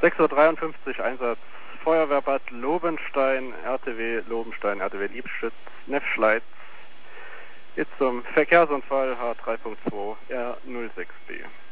6:53 Uhr Einsatz Feuerwehrbad Lobenstein, RTW Lobenstein, RTW Liebschütz, Nefschleiz. Jetzt zum Verkehrsunfall H3.2 R06B.